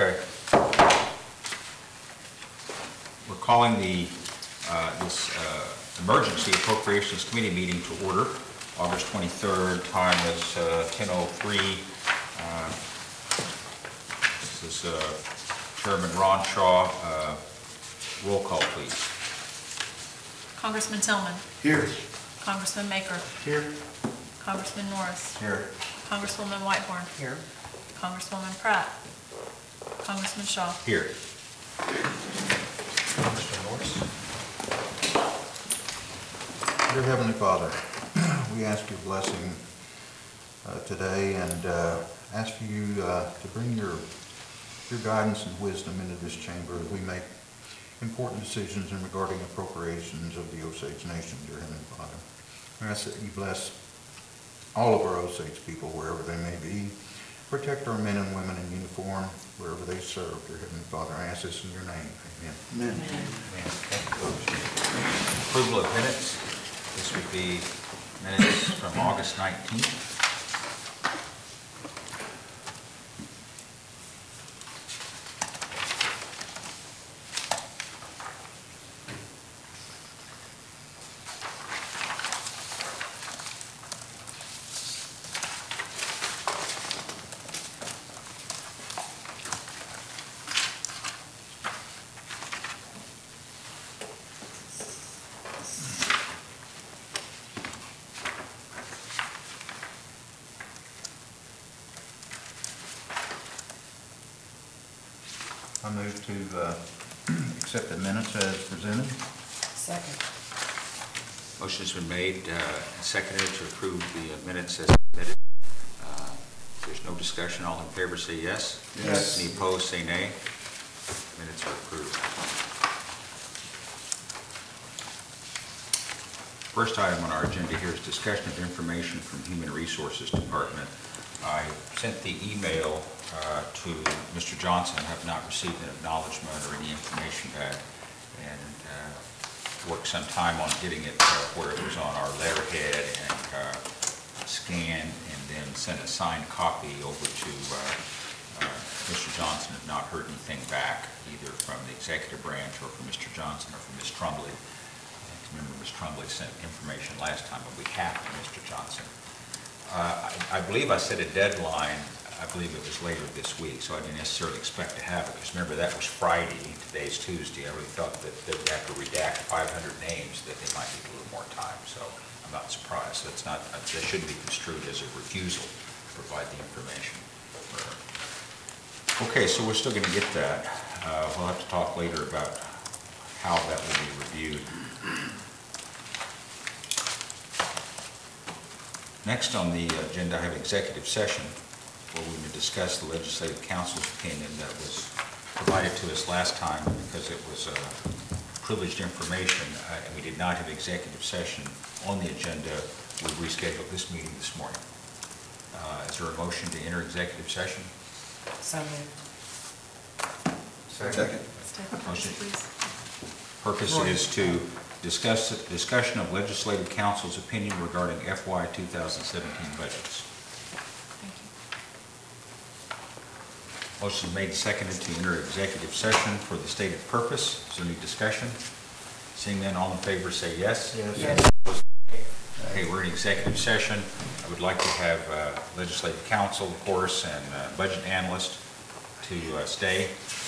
Okay. We're calling this Emergency Appropriations Committee meeting to order. August 23rd, time is 10:03. This is Chairman Ron Shaw. Roll call, please. Congressman Tillman. Here. Congressman Maker. Here. Congressman Norris. Here. Congresswoman Whitehorn. Here. Congresswoman Pratt. Congressman Shaw. Here. Mr. Norris. Dear Heavenly Father, we ask your blessing today and ask for you to bring your guidance and wisdom into this chamber as we make important decisions in regarding appropriations of the Osage Nation, dear Heavenly Father. I ask that you bless all of our Osage people wherever they may be. Protect our men and women in uniform wherever they serve, dear Heavenly Father. I ask this in your name. Amen. Amen. Thank you, folks. Approval of minutes. This would be minutes from August 19th. I move to accept the minutes as presented. Second. Motion's been made and seconded to approve the minutes as submitted. If there's no discussion, all in favor say yes. Yes. Any opposed say nay. Minutes are approved. First item on our agenda here is discussion of information from Human Resources Department. I sent the email to Mr. Johnson. I have not received an acknowledgement or any information back, and worked some time on getting it where it was on our letterhead and scanned, and then sent a signed copy over to Mr. Johnson. Have not heard anything back either from the executive branch or from Mr. Johnson or from Ms. Trumbley. Remember, Ms. Trumbley sent information last time on behalf of Mr. Johnson. I believe I set a deadline. I believe it was later this week, so I didn't necessarily expect to have it, because remember, that was Friday, today's Tuesday. I really thought that they would have to redact 500 names, that they might need a little more time, so I'm not surprised. So it's not, that shouldn't be construed as a refusal to provide the information. Okay, so we're still going to get that. We'll have to talk later about how that will be reviewed. Next on the agenda, I have executive session, where we would discuss the Legislative Council's opinion that was provided to us last time because it was privileged information, and we did not have executive session on the agenda. We rescheduled this meeting this morning. Is there a motion to enter executive session? So moved. Second. Let's take a Motion. purpose, please. Purpose is to discussion of Legislative Council's opinion regarding FY 2017 budgets. Thank you. Motion made and seconded to enter executive session for the stated purpose. Is there any discussion? Seeing none, all in favor say yes. Yes. Okay, we're in executive session. I would like to have Legislative Council, of course, and budget analyst to stay.